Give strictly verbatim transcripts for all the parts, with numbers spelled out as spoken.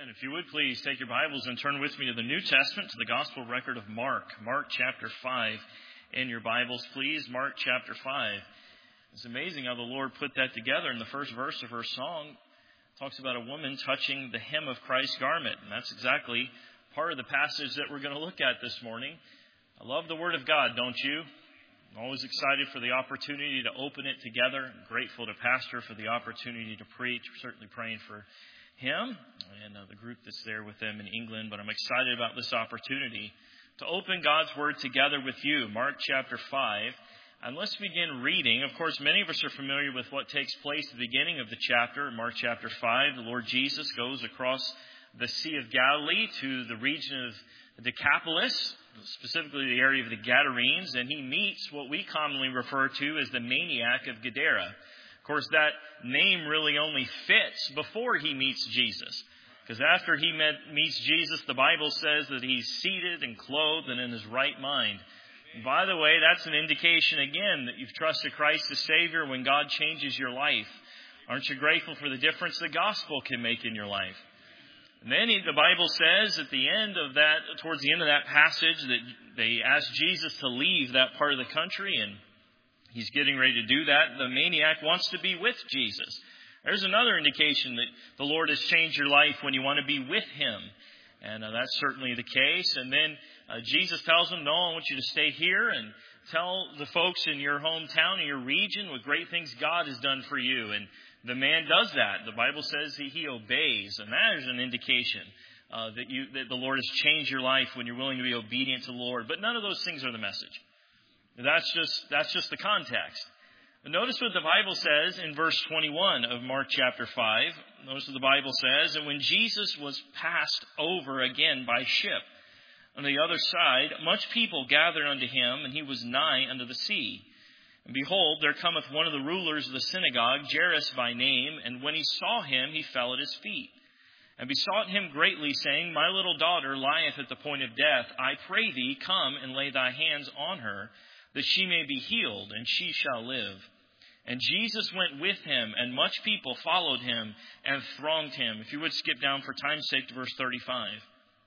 Amen. If you would please take your Bibles and turn with me to the New Testament, to the Gospel record of Mark. Mark chapter five in your Bibles, please. Mark chapter five. It's amazing how the Lord put that together in the first verse of her song. It talks about a woman touching the hem of Christ's garment. And that's exactly part of the passage that we're going to look at this morning. I love the Word of God, don't you? I'm always excited for the opportunity to open it together. I'm grateful to Pastor for the opportunity to preach. We're certainly praying for him and uh, the group that's there with them in England. But I'm excited about this opportunity to open God's Word together with you. Mark chapter five. And let's begin reading. Of course, many of us are familiar with what takes place at the beginning of the chapter. In Mark chapter five, the Lord Jesus goes across the Sea of Galilee to the region of Decapolis, specifically the area of the Gadarenes, and he meets what we commonly refer to as the maniac of Gadara. Of course, that name really only fits before he meets Jesus. Because after he met, meets Jesus, the Bible says that he's seated and clothed and in his right mind. And by the way, that's an indication, again, that you've trusted Christ as Savior when God changes your life. Aren't you grateful for the difference the gospel can make in your life? And then he, the Bible says at the end of that, towards the end of that passage, that they asked Jesus to leave that part of the country, and he's getting ready to do that. The maniac wants to be with Jesus. There's another indication that the Lord has changed your life when you want to be with Him. And uh, that's certainly the case. And then uh, Jesus tells him, no, I want you to stay here and tell the folks in your hometown, in your region, what great things God has done for you. And the man does that. The Bible says he, he obeys. And that is an indication uh, that, you, that the Lord has changed your life when you're willing to be obedient to the Lord. But none of those things are the message. That's just that's just the context. Notice what the Bible says in verse twenty-one of Mark chapter five. Notice what the Bible says. And when Jesus was passed over again by ship on the other side, much people gathered unto him, and he was nigh unto the sea. And behold, there cometh one of the rulers of the synagogue, Jairus by name, and when he saw him, he fell at his feet, and besought him greatly, saying, My little daughter lieth at the point of death. I pray thee, come and lay thy hands on her, that she may be healed, and she shall live. And Jesus went with him, and much people followed him and thronged him. If you would skip down for time's sake to verse thirty-five.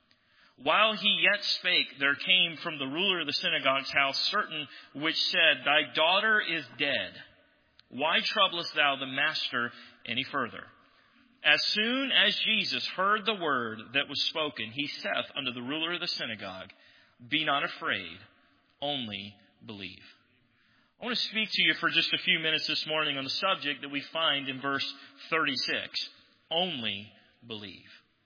While he yet spake, there came from the ruler of the synagogue's house certain which said, Thy daughter is dead. Why troublest thou the master any further? As soon as Jesus heard the word that was spoken, he saith unto the ruler of the synagogue, Be not afraid, only believe. I want to speak to you for just a few minutes this morning on the subject that we find in verse thirty-six. Only believe.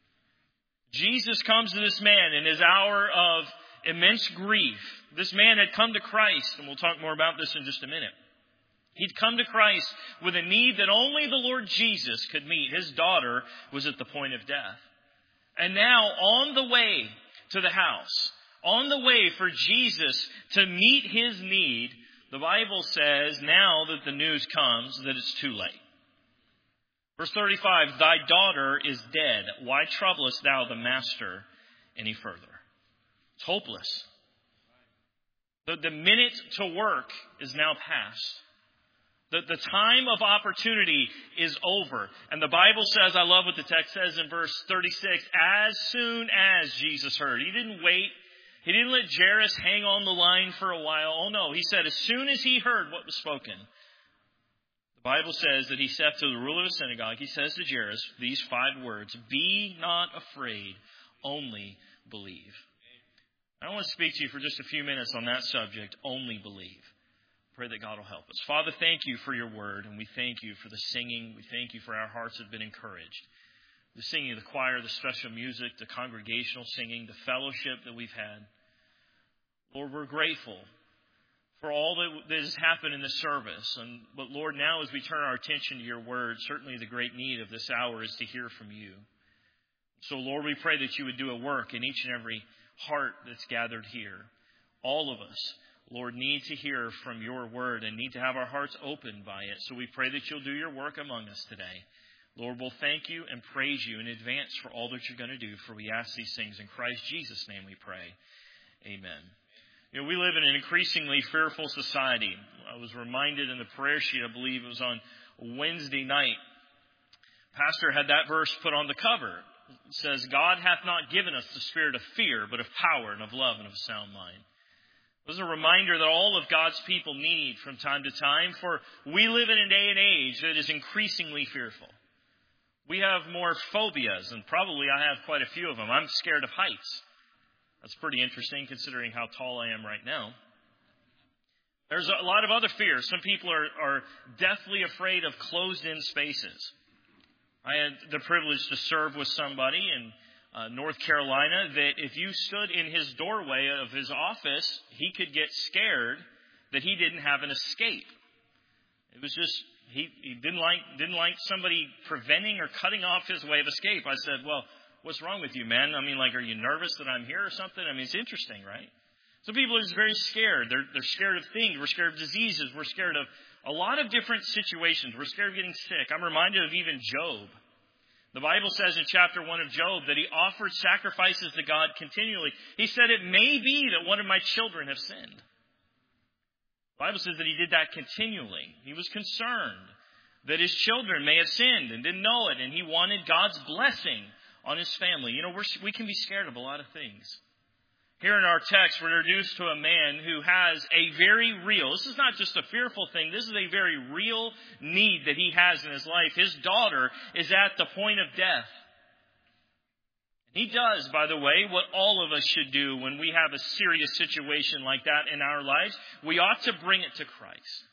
Jesus comes to this man in his hour of immense grief. This man had come to Christ, and we'll talk more about this in just a minute. He'd come to Christ with a need that only the Lord Jesus could meet. His daughter was at the point of death. And now, on the way to the house, on the way for Jesus to meet his need, the Bible says now that the news comes that it's too late. Verse thirty-five, Thy daughter is dead. Why troublest thou the master any further? It's hopeless. The, the minute to work is now past. The, the time of opportunity is over. And the Bible says, I love what the text says in verse thirty-six, as soon as Jesus heard. He didn't wait. He didn't let Jairus hang on the line for a while. Oh no, he said as soon as he heard what was spoken. The Bible says that he said to the ruler of the synagogue, he says to Jairus these five words, Be not afraid, only believe. I want to speak to you for just a few minutes on that subject, only believe. Pray that God will help us. Father, thank you for your word, and we thank you for the singing. We thank you for our hearts have been encouraged. The singing of the choir, the special music, the congregational singing, the fellowship that we've had. Lord, we're grateful for all that has happened in this service. And but Lord, now as we turn our attention to your word, certainly the great need of this hour is to hear from you. So Lord, we pray that you would do a work in each and every heart that's gathered here. All of us, Lord, need to hear from your word and need to have our hearts opened by it. So we pray that you'll do your work among us today. Lord, we'll thank you and praise you in advance for all that you're going to do. For we ask these things in Christ Jesus' name we pray. Amen. You know, we live in an increasingly fearful society. I was reminded in the prayer sheet, I believe it was on Wednesday night, Pastor had that verse put on the cover says, God hath not given us the spirit of fear, but of power and of love and of a sound mind. This is a reminder that all of God's people need from time to time, for we live in a day and age that is increasingly fearful. We have more phobias, and probably I have quite a few of them. I'm scared of heights. That's pretty interesting considering how tall I am right now. There's a lot of other fears. Some people are, are deathly afraid of closed-in spaces. I had the privilege to serve with somebody in uh, North Carolina that if you stood in his doorway of his office, he could get scared that he didn't have an escape. It was just, he, he didn't like didn't like somebody preventing or cutting off his way of escape. I said, well, what's wrong with you, man? I mean, like, are you nervous that I'm here or something? I mean, it's interesting, right? Some people are just very scared. They're, they're scared of things. We're scared of diseases. We're scared of a lot of different situations. We're scared of getting sick. I'm reminded of even Job. The Bible says in chapter one of Job that he offered sacrifices to God continually. He said, it may be that one of my children have sinned. The Bible says that he did that continually. He was concerned that his children may have sinned and didn't know it, and he wanted God's blessing on his family. You know, we're, we can be scared of a lot of things. Here in our text, we're introduced to a man who has a very real, this is not just a fearful thing, this is a very real need that he has in his life. His daughter is at the point of death. He does, by the way, what all of us should do when we have a serious situation like that in our lives. We ought to bring it to Christ.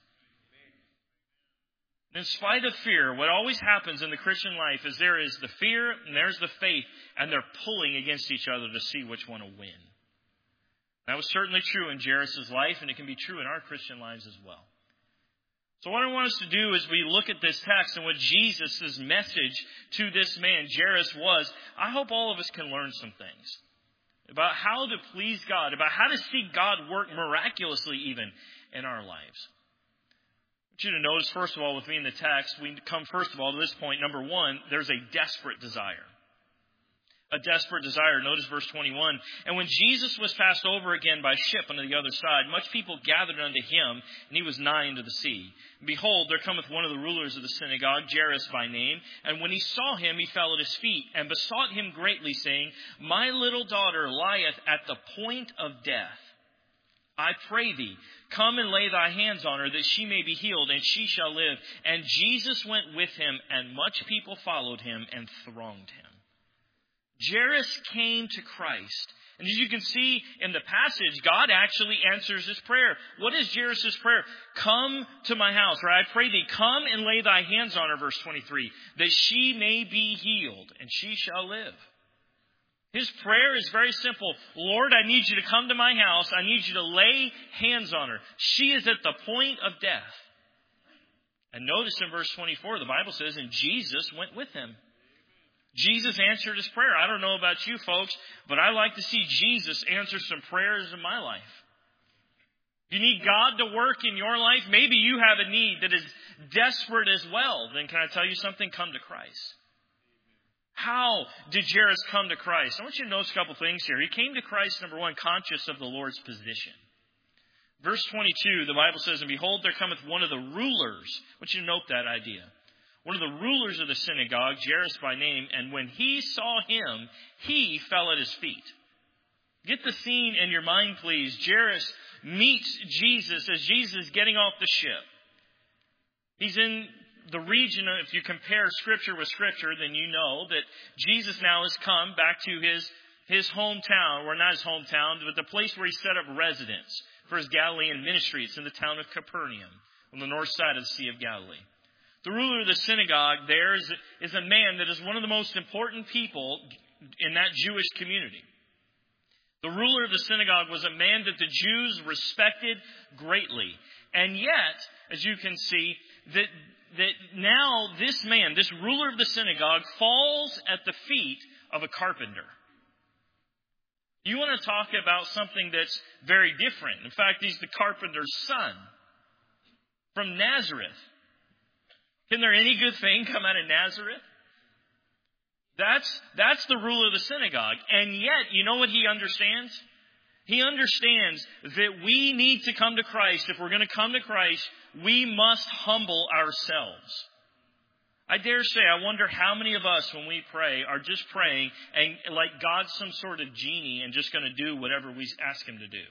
In spite of fear, what always happens in the Christian life is there is the fear and there's the faith, and they're pulling against each other to see which one will win. That was certainly true in Jairus' life, and it can be true in our Christian lives as well. So what I want us to do is we look at this text and what Jesus' message to this man, Jairus, was. I hope all of us can learn some things about how to please God, about how to see God work miraculously even in our lives. I want you to notice, first of all, with me in the text, we come first of all to this point. Number one, there's a desperate desire. A desperate desire. Notice verse twenty-one. And when Jesus was passed over again by ship unto the other side, much people gathered unto him, and he was nigh unto the sea. And behold, there cometh one of the rulers of the synagogue, Jairus by name. And when he saw him, he fell at his feet, and besought him greatly, saying, My little daughter lieth at the point of death. I pray thee, come and lay thy hands on her, that she may be healed, and she shall live. And Jesus went with him, and much people followed him and thronged him. Jairus came to Christ. And as you can see in the passage, God actually answers his prayer. What is Jairus' prayer? Come to my house, or I pray thee, come and lay thy hands on her, verse twenty-three, that she may be healed, and she shall live. His prayer is very simple. Lord, I need you to come to my house. I need you to lay hands on her. She is at the point of death. And notice in verse twenty-four, the Bible says, and Jesus went with him. Jesus answered his prayer. I don't know about you folks, but I like to see Jesus answer some prayers in my life. If you need God to work in your life, maybe you have a need that is desperate as well. Then can I tell you something? Come to Christ. How did Jairus come to Christ? I want you to notice a couple things here. He came to Christ, number one, conscious of the Lord's position. Verse twenty-two, the Bible says, and behold, there cometh one of the rulers. I want you to note that idea. One of the rulers of the synagogue, Jairus by name, and when he saw him, he fell at his feet. Get the scene in your mind, please. Jairus meets Jesus as Jesus is getting off the ship. He's in the region, if you compare Scripture with Scripture, then you know that Jesus now has come back to his, his hometown, or not his hometown, but the place where he set up residence for his Galilean ministry. It's in the town of Capernaum, on the north side of the Sea of Galilee. The ruler of the synagogue there is, is a man that is one of the most important people in that Jewish community. The ruler of the synagogue was a man that the Jews respected greatly. And yet, as you can see, that, that now this man, this ruler of the synagogue, falls at the feet of a carpenter. You want to talk about something that's very different. In fact, he's the carpenter's son from Nazareth. Can there any good thing come out of Nazareth? That's, that's the ruler of the synagogue. And yet, you know what he understands? He understands that we need to come to Christ. If we're going to come to Christ, we must humble ourselves. I dare say, I wonder how many of us, when we pray, are just praying and like God's some sort of genie and just going to do whatever we ask Him to do.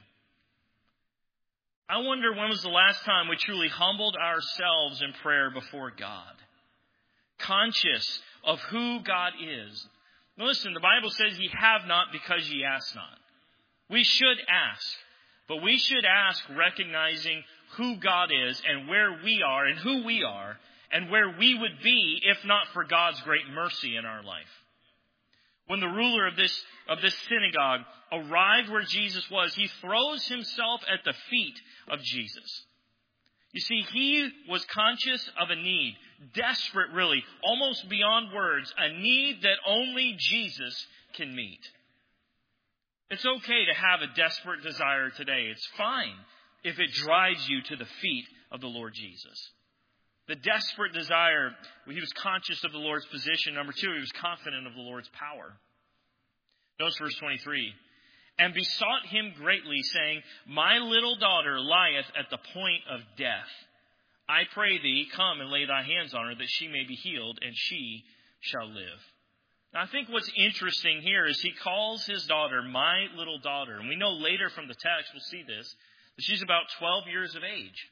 I wonder when was the last time we truly humbled ourselves in prayer before God, conscious of who God is. Now listen, the Bible says ye have not because ye ask not. We should ask, but we should ask recognizing who God is and where we are and who we are and where we would be if not for God's great mercy in our life. When the ruler of this of this synagogue arrived where Jesus was, he throws himself at the feet of Jesus. You see, he was conscious of a need, desperate really, almost beyond words, a need that only Jesus can meet. It's okay to have a desperate desire today. It's fine if it drives you to the feet of the Lord Jesus. The desperate desire, he was conscious of the Lord's position. Number two, he was confident of the Lord's power. Notice verse twenty-three. And besought him greatly, saying, My little daughter lieth at the point of death. I pray thee, come and lay thy hands on her, that she may be healed, and she shall live. Now, I think what's interesting here is he calls his daughter, my little daughter. And we know later from the text, we'll see this, that she's about twelve years of age.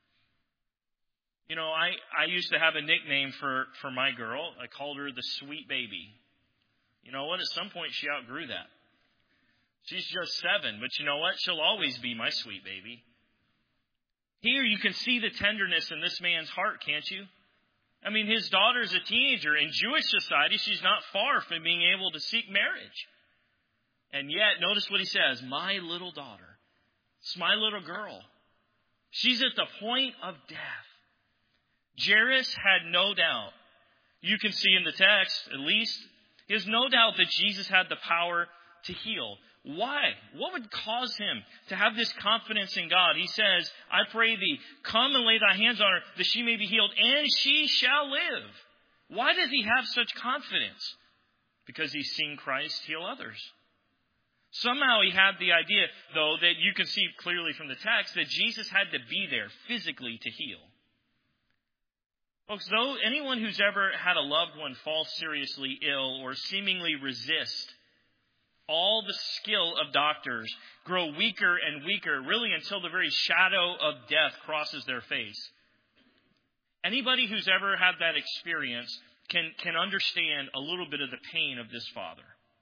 You know, I, I used to have a nickname for, for my girl. I called her the sweet baby. You know what? At some point, she outgrew that. She's just seven, but you know what? She'll always be my sweet baby. Here you can see the tenderness in this man's heart, can't you? I mean, his daughter's a teenager. In Jewish society, she's not far from being able to seek marriage. And yet, notice what he says, my little daughter. It's my little girl. She's at the point of death. Jairus had no doubt. You can see in the text, at least, he has no doubt that Jesus had the power to heal. Why? What would cause him to have this confidence in God? He says, I pray thee, come and lay thy hands on her, that she may be healed, and she shall live. Why does he have such confidence? Because he's seen Christ heal others. Somehow he had the idea, though, that you can see clearly from the text, that Jesus had to be there physically to heal. Folks, though anyone who's ever had a loved one fall seriously ill or seemingly resist all the skill of doctors, grow weaker and weaker, really until the very shadow of death crosses their face. Anybody who's ever had that experience can, can understand a little bit of the pain of this father.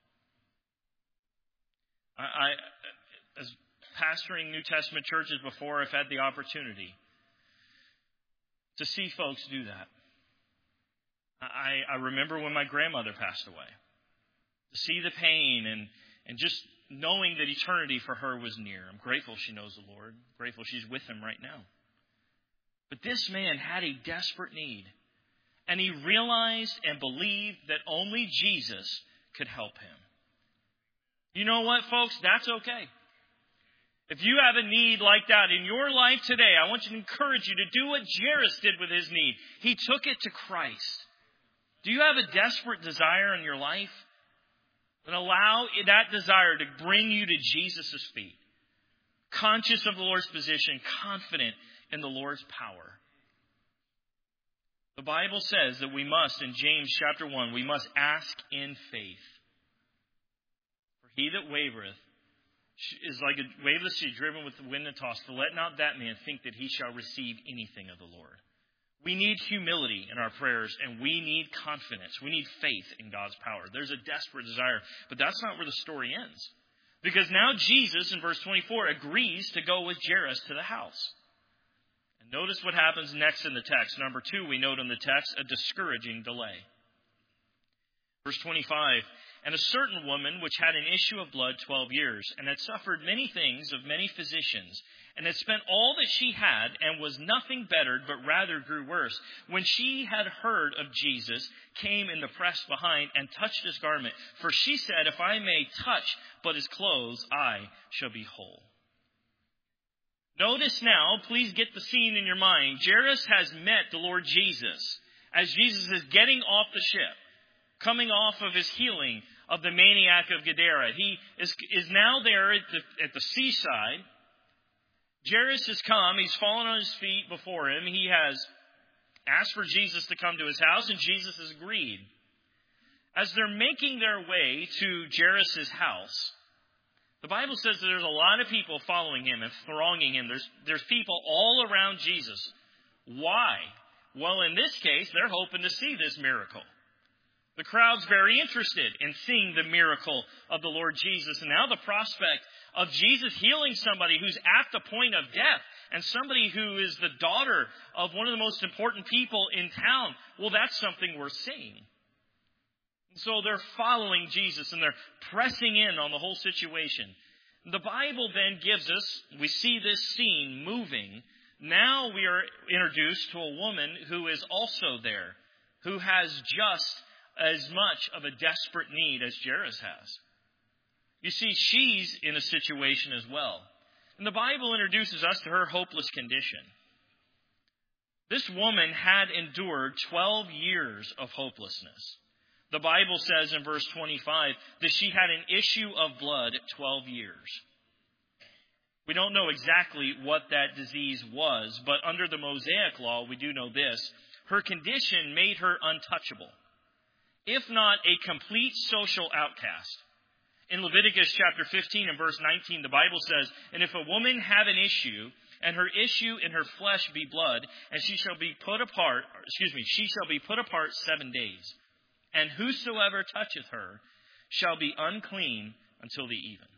I, I, as pastoring New Testament churches before, I've had the opportunity to see folks do that. I, I remember when my grandmother passed away. To see the pain and, and just knowing that eternity for her was near. I'm grateful she knows the Lord. I'm grateful she's with Him right now. But this man had a desperate need. And he realized and believed that only Jesus could help him. You know what, folks? That's okay. If you have a need like that in your life today, I want to encourage you to do what Jairus did with his need. He took it to Christ. Do you have a desperate desire in your life? Then allow that desire to bring you to Jesus' feet. Conscious of the Lord's position, confident in the Lord's power. The Bible says that we must, in James chapter one, we must ask in faith. For he that wavereth is like a wave of the sea driven with the wind and tossed. For let not that man think that he shall receive anything of the Lord. We need humility in our prayers, and we need confidence. We need faith in God's power. There's a desperate desire, but that's not where the story ends. Because now Jesus, in verse twenty-four, agrees to go with Jairus to the house. And notice what happens next in the text. Number two, we note in the text a discouraging delay. Verse twenty-five, and a certain woman which had an issue of blood twelve years, and had suffered many things of many physicians, and had spent all that she had, and was nothing bettered, but rather grew worse, when she had heard of Jesus, came in the press behind, and touched his garment. For she said, if I may touch but his clothes, I shall be whole. Notice now, please get the scene in your mind. Jairus has met the Lord Jesus as Jesus is getting off the ship, coming off of his healing of the maniac of Gadara. He is, is now there at the, at the seaside. Jairus has come. He's fallen on his feet before him. He has asked for Jesus to come to his house, and Jesus has agreed. As they're making their way to Jairus' house, the Bible says that there's a lot of people following him and thronging him. There's, there's people all around Jesus. Why? Well, in this case, they're hoping to see this miracle. The crowd's very interested in seeing the miracle of the Lord Jesus. And now the prospect of Jesus healing somebody who's at the point of death and somebody who is the daughter of one of the most important people in town, well, that's something we're seeing. So they're following Jesus and they're pressing in on the whole situation. The Bible then gives us, we see this scene moving. Now we are introduced to a woman who is also there, who has just as much of a desperate need as Jairus has. You see, she's in a situation as well. And the Bible introduces us to her hopeless condition. This woman had endured twelve years of hopelessness. The Bible says in verse twenty-five that she had an issue of blood twelve years. We don't know exactly what that disease was, but under the Mosaic law, we do know this. Her condition made her untouchable, if not a complete social outcast. In Leviticus chapter fifteen and verse nineteen, the Bible says, "And if a woman have an issue, and her issue in her flesh be blood, and she shall be put apart, excuse me, she shall be put apart seven days. And whosoever toucheth her shall be unclean until the even."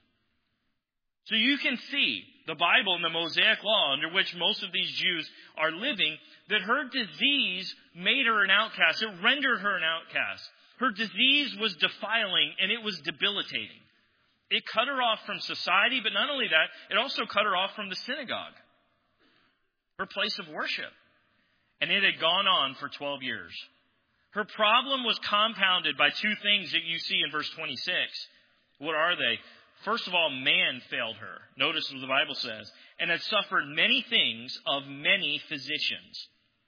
So you can see the Bible and the Mosaic law under which most of these Jews are living, that her disease made her an outcast. It rendered her an outcast. Her disease was defiling and it was debilitating. It cut her off from society, but not only that, it also cut her off from the synagogue, her place of worship. And it had gone on for twelve years. Her problem was compounded by two things that you see in verse twenty-six. What are they? First of all, man failed her. Notice what the Bible says. And had suffered many things of many physicians.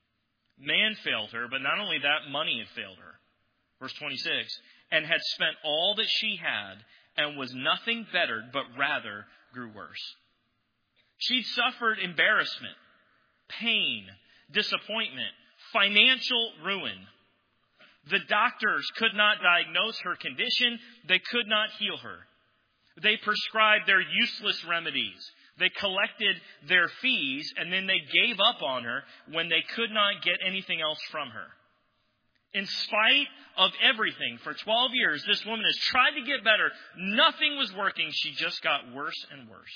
Man failed her, but not only that, money had failed her. Verse twenty-six. And had spent all that she had, and was nothing bettered, but rather grew worse. She'd suffered embarrassment, pain, disappointment, financial ruin. The doctors could not diagnose her condition. They could not heal her. They prescribed their useless remedies. They collected their fees, and then they gave up on her when they could not get anything else from her. In spite of everything, for twelve years, this woman has tried to get better. Nothing was working. She just got worse and worse.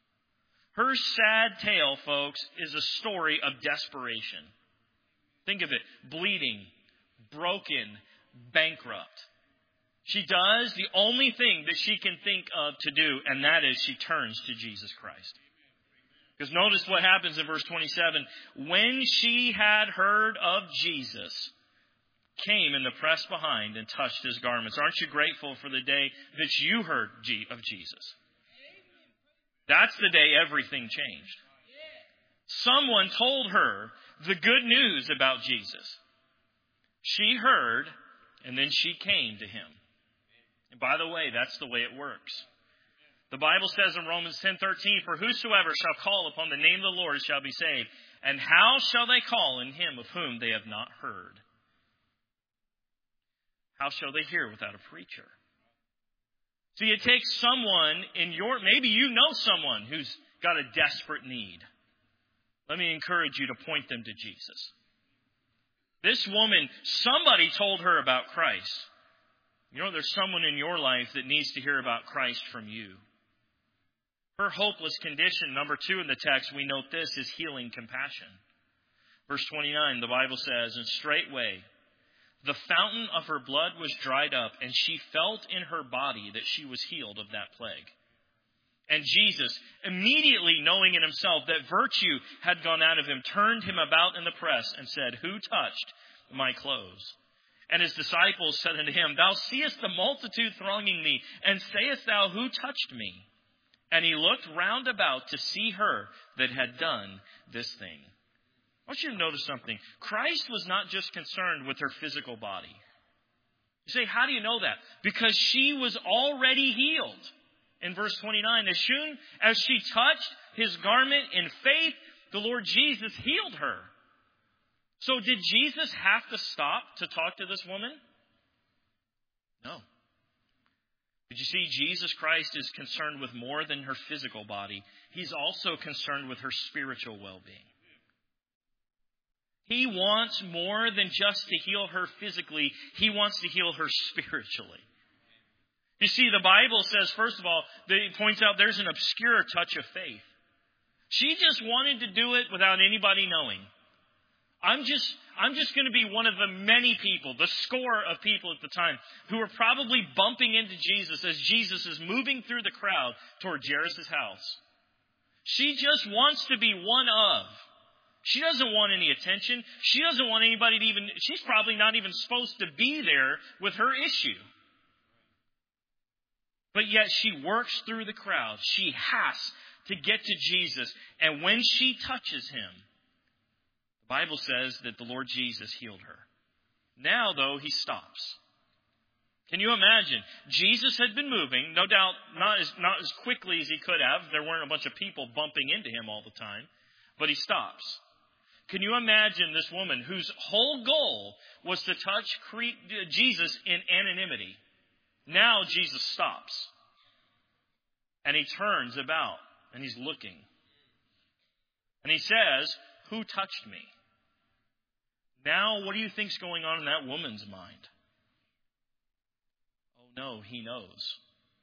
Her sad tale, folks, is a story of desperation. Think of it. Bleeding, broken, bankrupt. She does the only thing that she can think of to do, and that is she turns to Jesus Christ. Because notice what happens in verse twenty-seven. When she had heard of Jesus, came in the press behind and touched his garments. Aren't you grateful for the day that you heard of Jesus? That's the day everything changed. Someone told her the good news about Jesus. She heard, and then she came to him. And by the way, that's the way it works. The Bible says in Romans ten thirteen, "For whosoever shall call upon the name of the Lord shall be saved. And how shall they call in him of whom they have not heard? How shall they hear without a preacher?" See, it takes someone in your, maybe you know someone who's got a desperate need. Let me encourage you to point them to Jesus. This woman, somebody told her about Christ. You know, there's someone in your life that needs to hear about Christ from you. Her hopeless condition, number two in the text, we note this, is healing compassion. Verse twenty-nine, the Bible says, "And straightway the fountain of her blood was dried up, and she felt in her body that she was healed of that plague." And Jesus, immediately knowing in himself that virtue had gone out of him, turned him about in the press and said, "Who touched my clothes?" And his disciples said unto him, "Thou seest the multitude thronging thee, and sayest thou, Who touched me?" And he looked round about to see her that had done this thing. I want you to notice something. Christ was not just concerned with her physical body. You say, how do you know that? Because she was already healed. In verse twenty-nine, as soon as she touched his garment in faith, the Lord Jesus healed her. So did Jesus have to stop to talk to this woman? No. But you see, Jesus Christ is concerned with more than her physical body. He's also concerned with her spiritual well-being. He wants more than just to heal her physically. He wants to heal her spiritually. You see, the Bible says, first of all, that it points out there's an obscure touch of faith. She just wanted to do it without anybody knowing. I'm just, I'm just going to be one of the many people, the score of people at the time, who are probably bumping into Jesus as Jesus is moving through the crowd toward Jairus' house. She just wants to be one of. She doesn't want any attention. She doesn't want anybody to even, she's probably not even supposed to be there with her issue. But yet she works through the crowd. She has to get to Jesus. And when she touches him, the Bible says that the Lord Jesus healed her. Now, though, he stops. Can you imagine? Jesus had been moving, no doubt not as, not as quickly as he could have. There weren't a bunch of people bumping into him all the time. But he stops. Can you imagine this woman whose whole goal was to touch Jesus in anonymity? Now Jesus stops. And he turns about and he's looking. And he says, "Who touched me?" Now, what do you think's going on in that woman's mind? Oh no, he knows.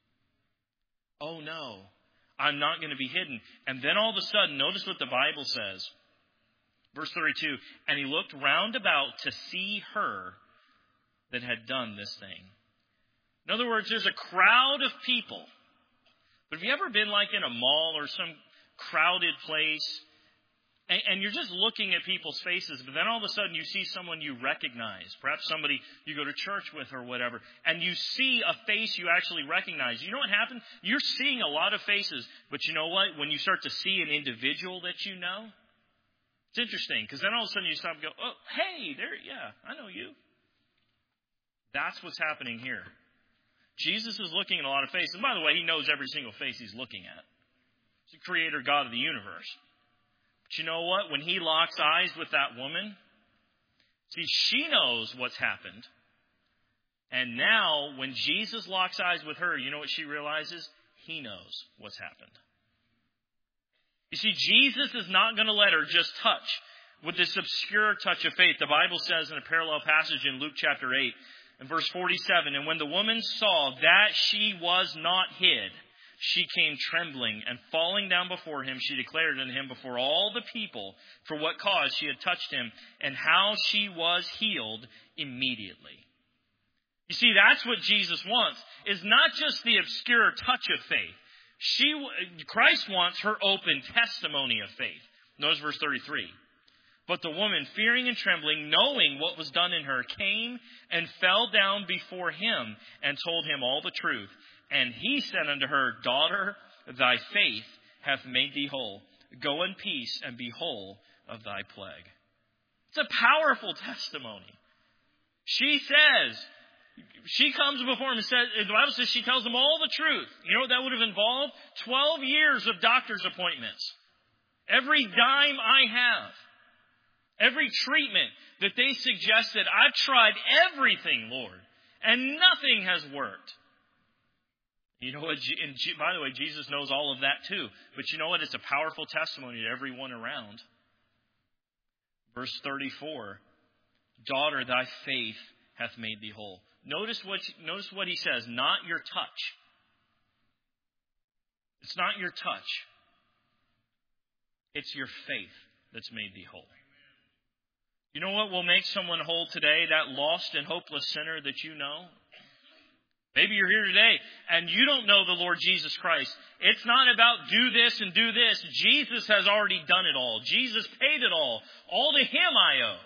Oh no, I'm not going to be hidden. And then all of a sudden, notice what the Bible says. Verse thirty-two, and he looked round about to see her that had done this thing. In other words, there's a crowd of people. But have you ever been like in a mall or some crowded place, and, and you're just looking at people's faces, but then all of a sudden you see someone you recognize, perhaps somebody you go to church with or whatever, and you see a face you actually recognize. You know what happens? You're seeing a lot of faces, but you know what? When you start to see an individual that you know, it's interesting, because then all of a sudden you stop and go, "Oh, hey, there, yeah, I know you." That's what's happening here. Jesus is looking at a lot of faces. And by the way, he knows every single face he's looking at. He's the creator God of the universe. But you know what? When he locks eyes with that woman, see, she knows what's happened. And now, when Jesus locks eyes with her, you know what she realizes? He knows what's happened. You see, Jesus is not going to let her just touch with this obscure touch of faith. The Bible says in a parallel passage in Luke chapter eight, in verse forty-seven, and when the woman saw that she was not hid, she came trembling, and falling down before him, she declared unto him before all the people for what cause she had touched him, and how she was healed immediately. You see, that's what Jesus wants, is not just the obscure touch of faith. She, Christ wants her open testimony of faith. Notice verse thirty-three. But the woman, fearing and trembling, knowing what was done in her, came and fell down before him and told him all the truth. And he said unto her, "Daughter, thy faith hath made thee whole. Go in peace and be whole of thy plague." It's a powerful testimony. She says, she comes before him and says, the Bible says she tells him all the truth. You know what that would have involved? Twelve years of doctor's appointments. Every dime I have. Every treatment that they suggested, I've tried everything, Lord, and nothing has worked. You know what? And by the way, Jesus knows all of that too. But you know what? It's a powerful testimony to everyone around. Verse thirty-four, "Daughter, thy faith hath made thee whole." Notice what, notice what he says. Not your touch. It's not your touch. It's your faith that's made thee whole. You know what will make someone whole today? That lost and hopeless sinner that you know. Maybe you're here today and you don't know the Lord Jesus Christ. It's not about do this and do this. Jesus has already done it all. Jesus paid it all. All to him I owe.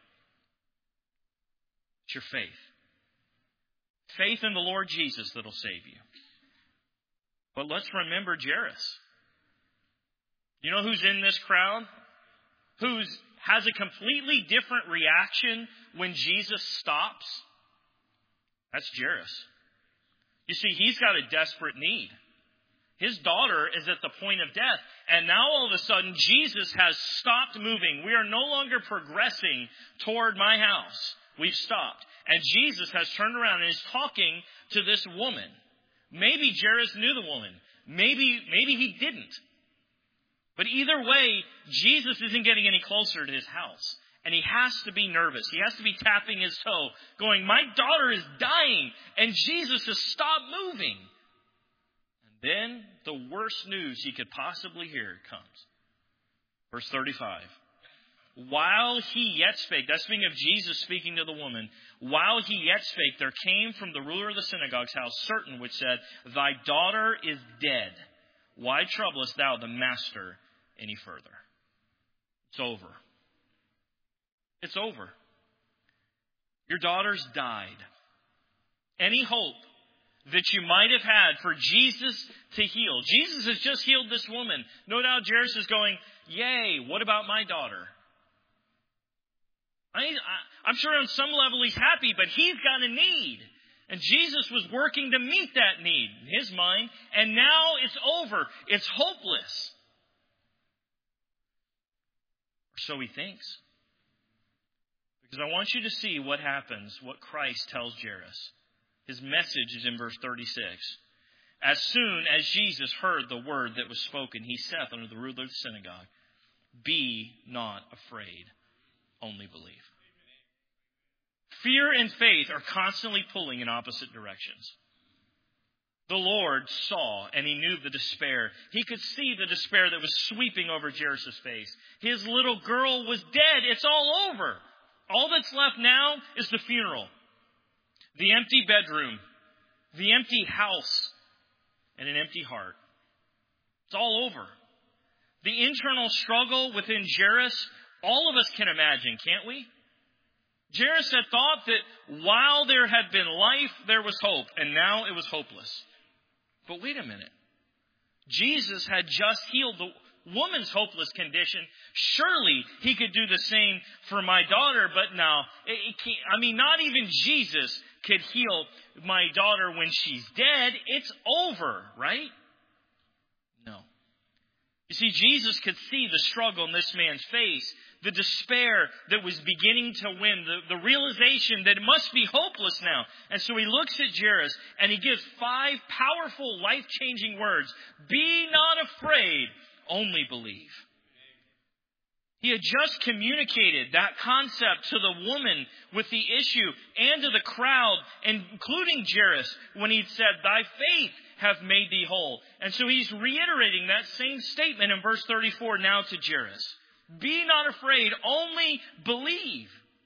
It's your faith. Faith in the Lord Jesus that'll save you. But let's remember Jairus. You know who's in this crowd? Who's has a completely different reaction when Jesus stops? That's Jairus. You see, he's got a desperate need. His daughter is at the point of death. And now all of a sudden, Jesus has stopped moving. We are no longer progressing toward my house. We've stopped. And Jesus has turned around and is talking to this woman. Maybe Jairus knew the woman. Maybe, maybe he didn't. But either way, Jesus isn't getting any closer to his house. And he has to be nervous. He has to be tapping his toe, going, my daughter is dying. And Jesus has stopped moving. And then the worst news he could possibly hear comes. Verse thirty-five. While he yet spake, that's speaking of Jesus speaking to the woman. While he yet spake, there came from the ruler of the synagogue's house certain which said, thy daughter is dead. Why troublest thou the master any further? It's over. It's over. Your daughter's died. Any hope that you might have had for Jesus to heal. Jesus has just healed this woman. No doubt Jairus is going, yay, what about my daughter? I, I, I'm sure on some level he's happy, but he's got a need. And Jesus was working to meet that need in his mind. And now it's over. It's hopeless. Or so he thinks. Because I want you to see what happens, what Christ tells Jairus. His message is in verse thirty-six. As soon as Jesus heard the word that was spoken, he saith unto the ruler of the synagogue, be not afraid, only believe. Fear and faith are constantly pulling in opposite directions. The Lord saw and he knew the despair. He could see the despair that was sweeping over Jairus' face. His little girl was dead. It's all over. All that's left now is the funeral. The empty bedroom. The empty house. And an empty heart. It's all over. The internal struggle within Jairus, all of us can imagine, can't we? Jairus had thought that while there had been life, there was hope. And now it was hopeless. But wait a minute. Jesus had just healed the woman's hopeless condition. Surely he could do the same for my daughter. But now, it, it can't, I mean, not even Jesus could heal my daughter when she's dead. It's over, right? No. You see, Jesus could see the struggle in this man's face, the despair that was beginning to win, the, the realization that it must be hopeless now. And so he looks at Jairus and he gives five powerful, life-changing words. Be not afraid, only believe. He had just communicated that concept to the woman with the issue and to the crowd, including Jairus, when he'd said, thy faith hath made thee whole. And so he's reiterating that same statement in verse thirty-four now to Jairus. Be not afraid, only believe.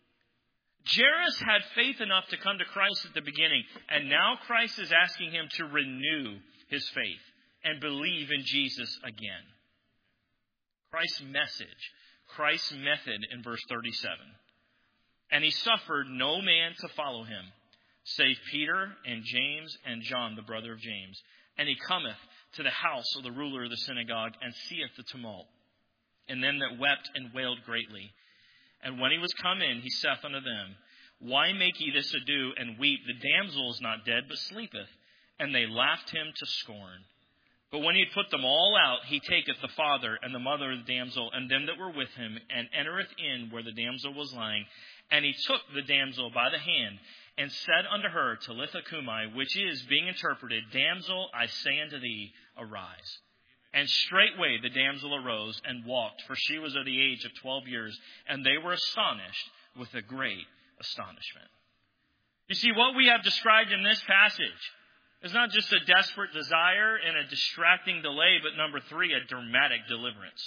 Jairus had faith enough to come to Christ at the beginning, and now Christ is asking him to renew his faith and believe in Jesus again. Christ's message, Christ's method in verse thirty-seven. And he suffered no man to follow him, save Peter and James and John, the brother of James. And he cometh to the house of the ruler of the synagogue, and seeth the tumult, and them that wept and wailed greatly. And when he was come in, he saith unto them, why make ye this ado and weep? The damsel is not dead, but sleepeth. And they laughed him to scorn. But when he had put them all out, he taketh the father and the mother of the damsel and them that were with him, and entereth in where the damsel was lying. And he took the damsel by the hand, and said unto her, Talitha cumi, which is, being interpreted, Damsel, I say unto thee, arise. And straightway the damsel arose and walked, for she was of the age of twelve years, and they were astonished with a great astonishment. You see, what we have described in this passage is not just a desperate desire and a distracting delay, but number three, a dramatic deliverance.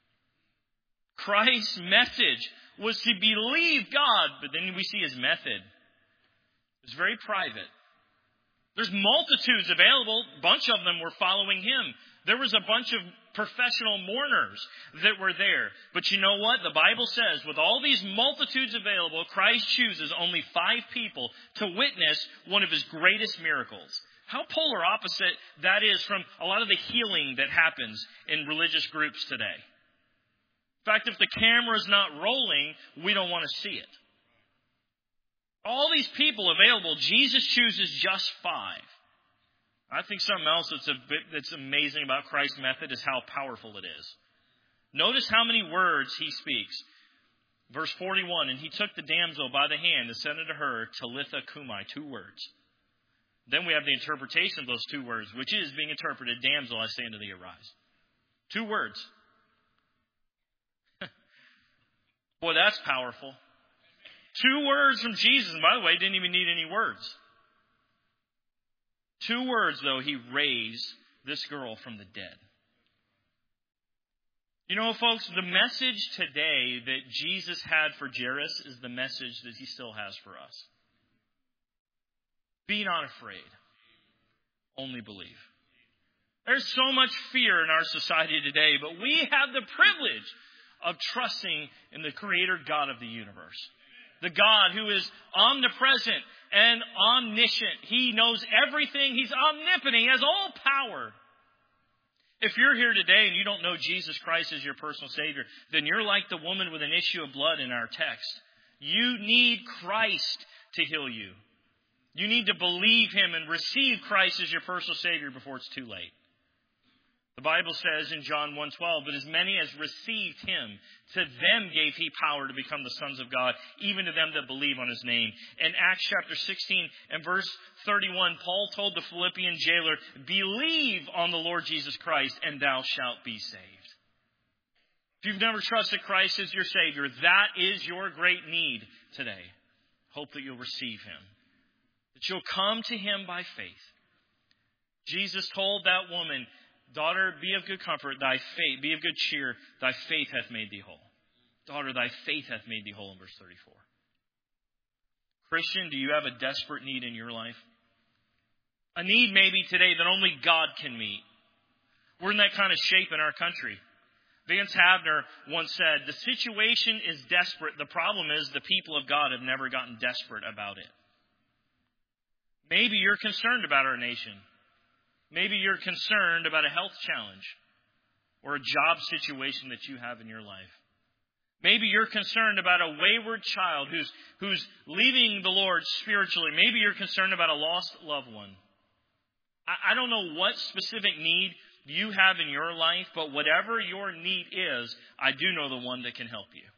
Christ's message was to believe God, but then we see his method. It's very private. There's multitudes available. A bunch of them were following him. There was a bunch of professional mourners that were there. But you know what? The Bible says, with all these multitudes available, Christ chooses only five people to witness one of his greatest miracles. How polar opposite that is from a lot of the healing that happens in religious groups today. In fact, if the camera's not rolling, we don't want to see it. All these people available, Jesus chooses just five. I think something else that's a bit that's amazing about Christ's method is how powerful it is. Notice how many words he speaks. Verse forty-one, and he took the damsel by the hand and said unto her, Talitha cumi, two words. Then we have the interpretation of those two words, which is being interpreted, damsel, I say unto thee, arise. Two words. Boy, that's powerful. Two words from Jesus, and by the way, didn't even need any words. Two words, though, he raised this girl from the dead. You know, folks, the message today that Jesus had for Jairus is the message that he still has for us. Be not afraid. Only believe. There's so much fear in our society today, but we have the privilege of trusting in the Creator God of the universe. The God who is omnipresent and omniscient. He knows everything. He's omnipotent. He has all power. If you're here today and you don't know Jesus Christ as your personal Savior, then you're like the woman with an issue of blood in our text. You need Christ to heal you. You need to believe Him and receive Christ as your personal Savior before it's too late. The Bible says in John one twelve, but as many as received Him, to them gave He power to become the sons of God, even to them that believe on His name. In Acts chapter sixteen and verse thirty-one, Paul told the Philippian jailer, believe on the Lord Jesus Christ and thou shalt be saved. If you've never trusted Christ as your Savior, that is your great need today. Hope that you'll receive Him. That you'll come to Him by faith. Jesus told that woman, daughter, be of good comfort, thy faith, be of good cheer, thy faith hath made thee whole. Daughter, thy faith hath made thee whole in verse thirty-four. Christian, do you have a desperate need in your life? A need maybe today that only God can meet. We're in that kind of shape in our country. Vance Havner once said, the situation is desperate. The problem is the people of God have never gotten desperate about it. Maybe you're concerned about our nation. Maybe you're concerned about a health challenge or a job situation that you have in your life. Maybe you're concerned about a wayward child who's, who's leaving the Lord spiritually. Maybe you're concerned about a lost loved one. I, I don't know what specific need you have in your life, but whatever your need is, I do know the one that can help you.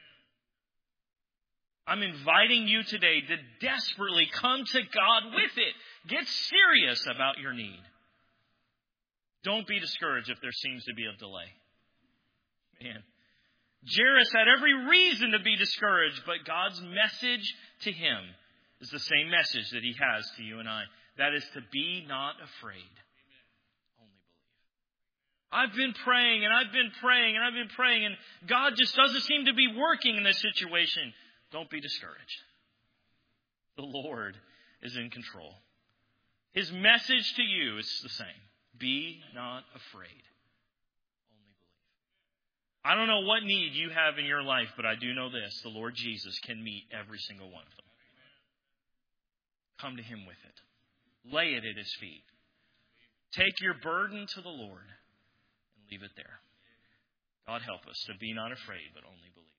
I'm inviting you today to desperately come to God with it. Get serious about your need. Don't be discouraged if there seems to be a delay. Man, Jairus had every reason to be discouraged, but God's message to him is the same message that He has to you and I. That is to be not afraid. Only believe. I've been praying and I've been praying and I've been praying and God just doesn't seem to be working in this situation. Don't be discouraged. The Lord is in control. His message to you is the same. Be not afraid. Only believe. I don't know what need you have in your life, but I do know this. The Lord Jesus can meet every single one of them. Come to Him with it. Lay it at His feet. Take your burden to the Lord and leave it there. God help us to be not afraid, but only believe.